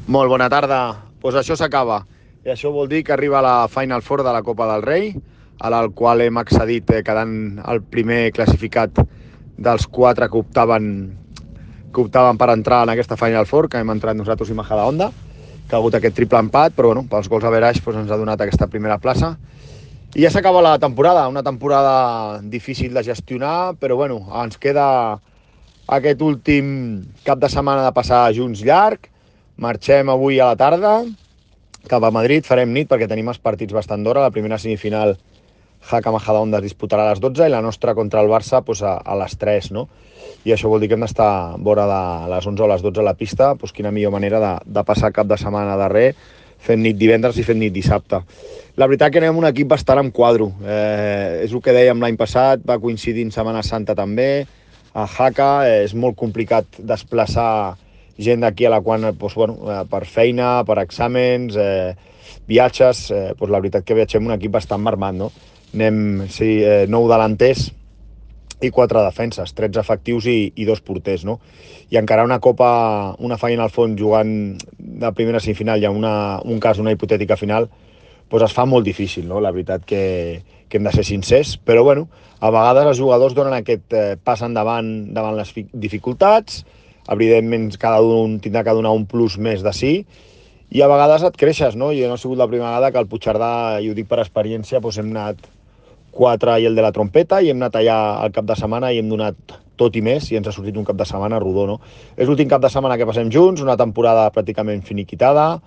Molt bona tarda. Doncs això s'acaba. I això vol dir que arriba la Final Four de la Copa del Rei, a la qual hem accedit quedant el primer classificat dels 4 que optaven per entrar en aquesta Final Four, que hem entrat nosaltres i Majadahonda, que ha hagut aquest triple empat, però bueno, pels gols average ens ha donat aquesta primera plaça. I ja s'acaba la temporada, una temporada difícil de gestionar, però bueno, ens queda aquest últim cap de setmana de passar junts llarg. Marxem avui a la tarda cap a Madrid, farem nit perquè tenim els partits bastant d'hora. La primera semifinal Jaca Majadahonda es disputarà a les 12 i la nostra contra el Barça a les 3, no? I això vol dir que hem d'estar vora de les 11 o les 12 a la pista. Quina millor manera de passar cap de setmana darrer, fent nit divendres i fent nit dissabte. La veritat que anem un equip bastant amb quadro. És el que dèiem l'any passat, va coincidir en Setmana Santa també, a Jaca. És molt complicat desplaçar gent d'aquí a la qual, per feina, per exàmens, viatges, la veritat que viatgem un equip bastant marmat, no? Anem 9 delanters i 4 defenses, 13 efectius i 2 porters, no? I encara una Copa, una Final Four jugant de primera semifinal i un cas, una hipotètica final, es fa molt difícil, no? La veritat que hem de ser sincers, però bueno, a vegades els jugadors donen aquest pas endavant davant les dificultats. Evidentment cada un tindrà que donar un plus més de sí, i a vegades et creixes, no? Jo no ha sigut la primera vegada que al Puigcerdà, i ho dic per experiència, hem anat 4 i el de la trompeta, i hem anat allà al cap de setmana i hem donat tot i més, i ens ha sortit un cap de setmana rodó, no? És l'últim cap de setmana que passem junts, una temporada pràcticament finiquitada.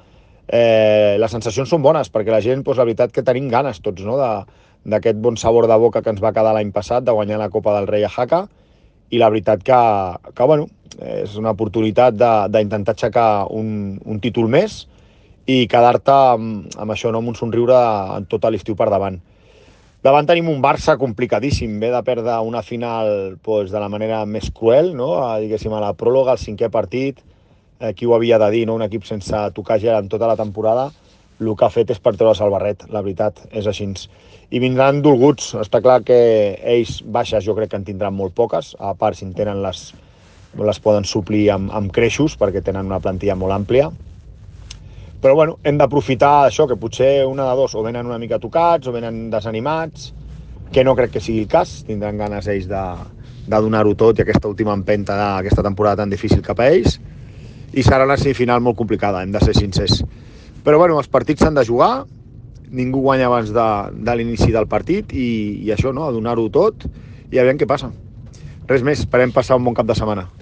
Les sensacions són bones, perquè la gent, la veritat que tenim ganes tots, no? D'aquest bon sabor de boca que ens va quedar l'any passat, de guanyar la Copa del Rei a Jaca, i la veritat que bueno, és una oportunitat d'intentar aixecar un títol més i quedar-te amb això, no? Amb un somriure en tot l'estiu per davant. Davant tenim un Barça complicadíssim, ve de perdre una final de la manera més cruel, no? Diguéssim, a la pròloga, al 5è partit, qui ho havia de dir, no? Un equip sense tocar gel en tota la temporada, el que ha fet és per treure's el barret, la veritat, és així. I vindran dolguts, està clar que ells baixes jo crec que en tindran molt poques, a part si en tenen les poden suplir amb creixos, perquè tenen una plantilla molt àmplia. Però bueno, hem d'aprofitar això, que potser una de dos, o venen una mica tocats, o venen desanimats, que no crec que sigui el cas. Tindran ganes ells de donar-ho tot, i aquesta última empenta d'aquesta temporada tan difícil cap a ells, i serà una semifinal molt complicada, hem de ser sincers. Però bueno, els partits s'han de jugar, ningú guanya abans de l'inici del partit, i això, no? A donar-ho tot, i a veure què passa. Res més, esperem passar un bon cap de setmana.